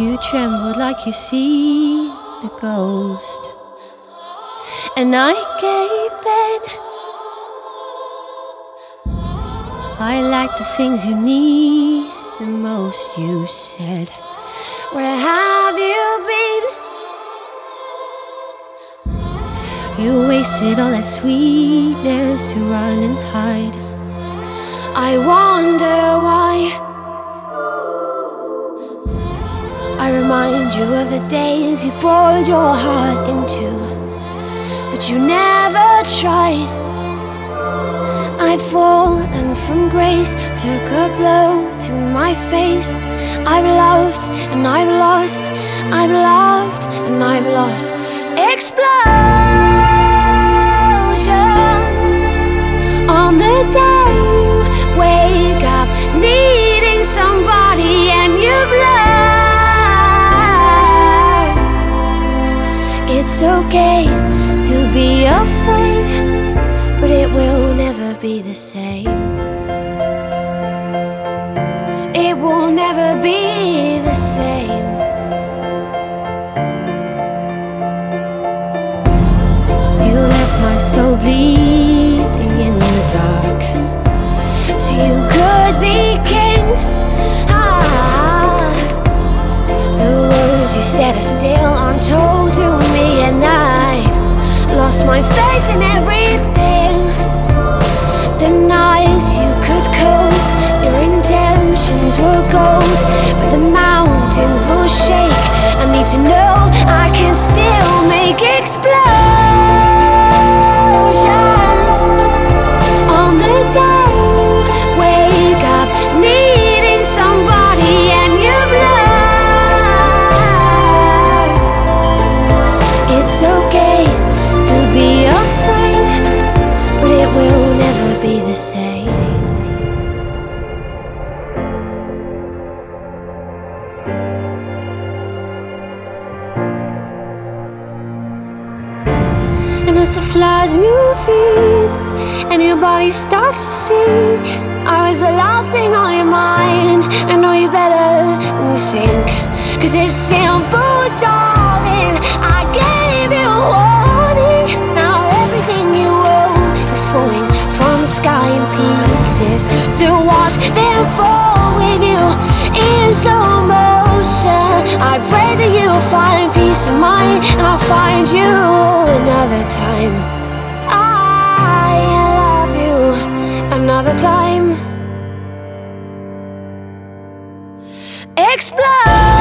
You trembled like you see a ghost, and I gave in. I like the things you need the most. You said, where have you been? You wasted all that sweetness to run and hide. I wonder why. I remind you of the days you poured your heart into, but you never tried. I've fallen from grace, took a blow to my face. I've loved and I've lost, I've loved and I've lost. Explosions on the day you wake up needing somebody and you've learned it's okay to be afraid, but it will never be the same. It will never be the same. You left my soul bleeding in the dark, so you could be king. The words you said are still untold to me, and I've lost my faith in everything. The nights you could cope, your intentions were gold, but the mountains will shake. I need to know I can still make explosions on the day you wake up needing somebody and you've learned it's okay to be afraid, but it will never be the same. And as the floods move in and your body starts to sink, I was the last thing on your mind. I know you better than you think, 'cause it's simple, darling. I gave you a warning. Now everything you own is falling from the sky in pieces, to watch them fall with you in slow motion. I pray that you'll find peace of mind, and I'll find you another time. I love you another time. Explode.